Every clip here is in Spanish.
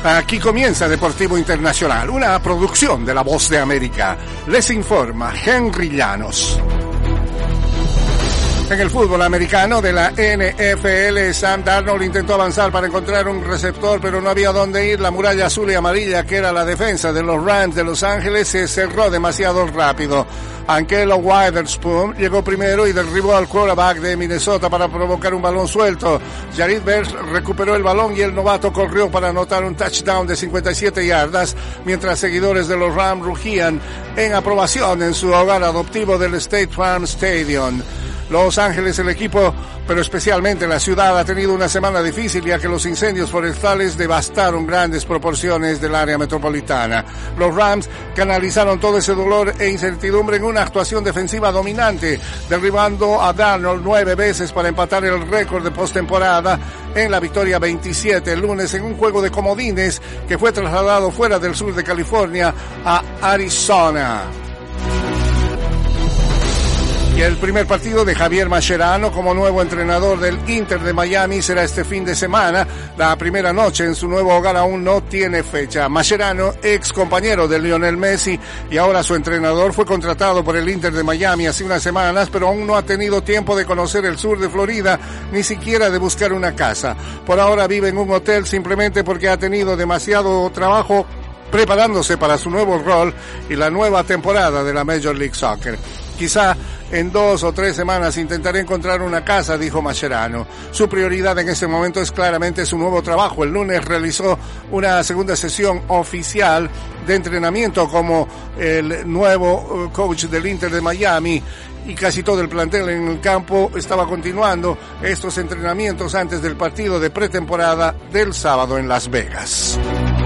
Aquí comienza Deportivo Internacional, una producción de La Voz de América. Les informa Henry Llanos. En el fútbol americano de la NFL, Sam Darnold intentó avanzar para encontrar un receptor, pero no había dónde ir. La muralla azul y amarilla, que era la defensa de los Rams de Los Ángeles, se cerró demasiado rápido. Angelo Witherspoon llegó primero y derribó al quarterback de Minnesota para provocar un balón suelto. Jared Verse recuperó el balón y el novato corrió para anotar un touchdown de 57 yardas, mientras seguidores de los Rams rugían en aprobación en su hogar adoptivo del State Farm Stadium. Los Ángeles, el equipo, pero especialmente la ciudad, ha tenido una semana difícil, ya que los incendios forestales devastaron grandes proporciones del área metropolitana. Los Rams canalizaron todo ese dolor e incertidumbre en una actuación defensiva dominante, derribando a Darnold 9 veces para empatar el récord de postemporada en la victoria 27 el lunes en un juego de comodines que fue trasladado fuera del sur de California a Arizona. Y el primer partido de Javier Mascherano como nuevo entrenador del Inter de Miami será este fin de semana. La primera noche en su nuevo hogar aún no tiene fecha. Mascherano, ex compañero de Lionel Messi y ahora su entrenador, fue contratado por el Inter de Miami hace unas semanas, pero aún no ha tenido tiempo de conocer el sur de Florida, ni siquiera de buscar una casa. Por ahora vive en un hotel simplemente porque ha tenido demasiado trabajo preparándose para su nuevo rol y la nueva temporada de la Major League Soccer. Quizá en 2 o 3 semanas intentaré encontrar una casa, dijo Mascherano. Su prioridad en este momento es claramente su nuevo trabajo. El lunes realizó una segunda sesión oficial de entrenamiento como el nuevo coach del Inter de Miami, y casi todo el plantel en el campo estaba continuando estos entrenamientos antes del partido de pretemporada del sábado en Las Vegas.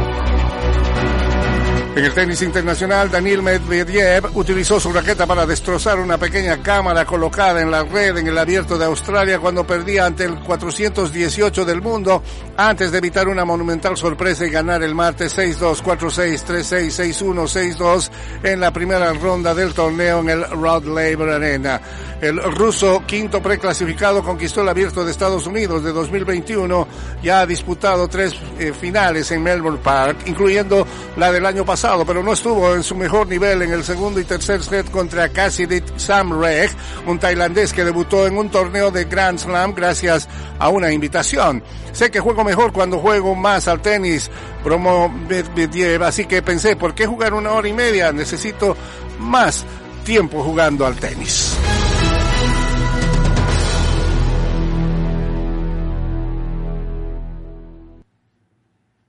En el tenis internacional, Daniil Medvedev utilizó su raqueta para destrozar una pequeña cámara colocada en la red en el Abierto de Australia cuando perdía ante el 418 del mundo, antes de evitar una monumental sorpresa y ganar el martes 6-2, 4-6, 3-6, 6-1, 6-2 en la primera ronda del torneo en el Rod Laver Arena. El ruso, quinto preclasificado, conquistó el Abierto de Estados Unidos de 2021. Ya ha disputado 3 finales en Melbourne Park, incluyendo la del año pasado, pero no estuvo en su mejor nivel en el segundo y tercer set contra Cassidy Samreg, un tailandés que debutó en un torneo de Grand Slam gracias a una invitación. Sé que juego mejor cuando juego más al tenis, bromó Medvedev, así que pensé, ¿por qué jugar 1 hora y media? Necesito más tiempo jugando al tenis.